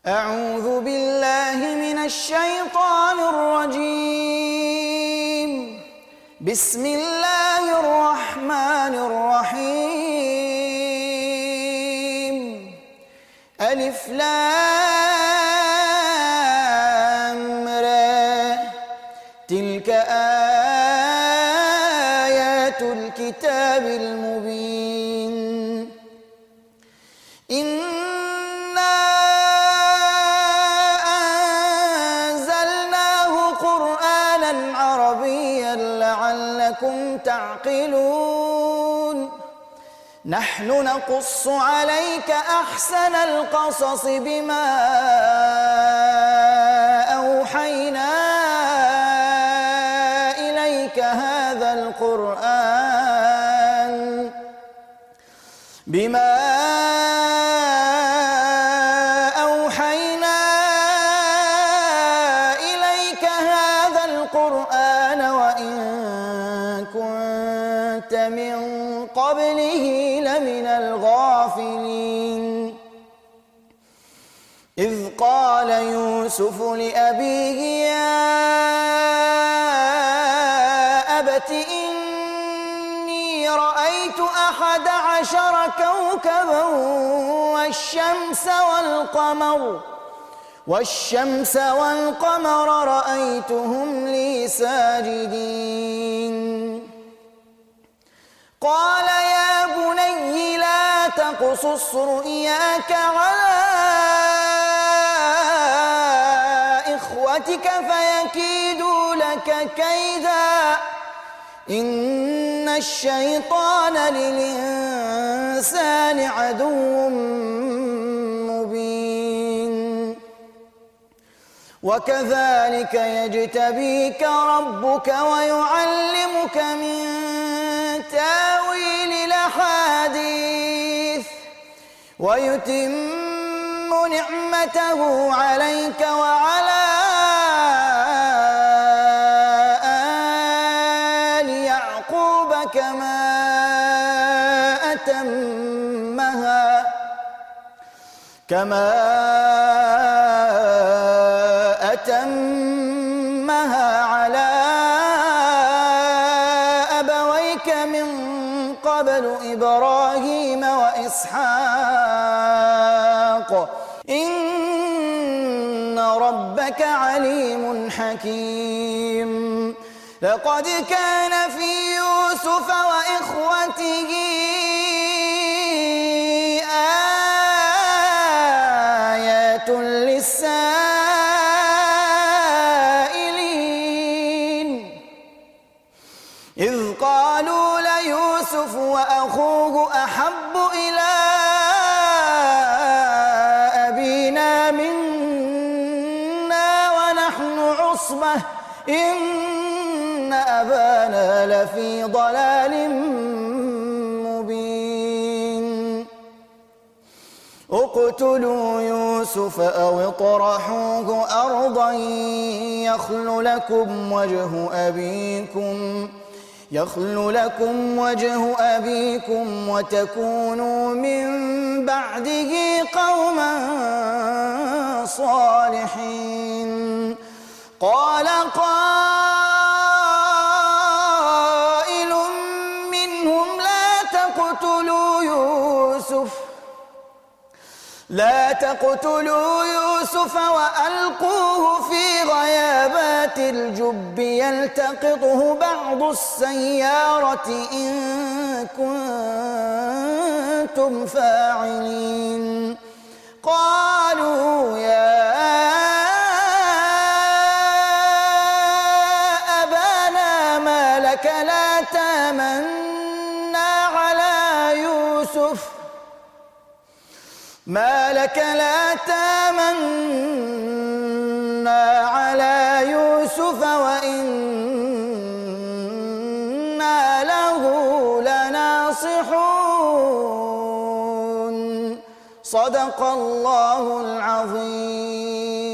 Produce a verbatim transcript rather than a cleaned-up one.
أعوذ بالله من الشيطان الرجيم. بسم الله الرحمن الرحيم. ألف لام را تلك آيات الكتاب المبين. إنا أنزلناه قرآنا عربيا لعلكم تعقلون. نحن نقص عليك أحسن القصص بما أوحينا إليك هذا القرآن بما أوحينا إليك هذا القرآن وإن كنت من قبله لمن الغافلين. إذ قال يوسف لأبيه يا أبت إني رأيت أحد عشر كوكبا والشمس والقمر والشمس والقمر رأيتهم لي ساجدين. قال يا بني لا تقصص رؤياك على إخوتك فيكيدوا لك كيدا إن الشيطان للإنسان عدو مبين. وكذلك يجتبيك ربك ويعلمك من تاويل الأحاديث ويتم نعمته عليك وعلى آل يعقوب كما أتمها كما أتمها على أبويك من قبل إبراهيم وإسحاق إن ربك عليم حكيم. لقد كان في يوسف وإخوته آيات للسائلين إذ قالوا ليوسف وأخوه أحب إلى أبينا منا ونحن عصبة إن أبانا لفي ضلال مبين. اقتلوا يوسف أو اطرحوه أرضا يخل لكم وجه أبيكم يخل لكم وجه أبيكم وتكونوا من بعده قوما صالحين. قال قائل منهم لا تقتلوا يوسف لا تقتلوا يوسف وألقوه في غيابات الجب يلتقطه بعض السيارة إن كنتم فاعلين. قالوا يا أبانا ما لك لا تامنا على يوسف ما لك لا تامنا على يوسف وإنا له لناصحون. صدق الله العظيم.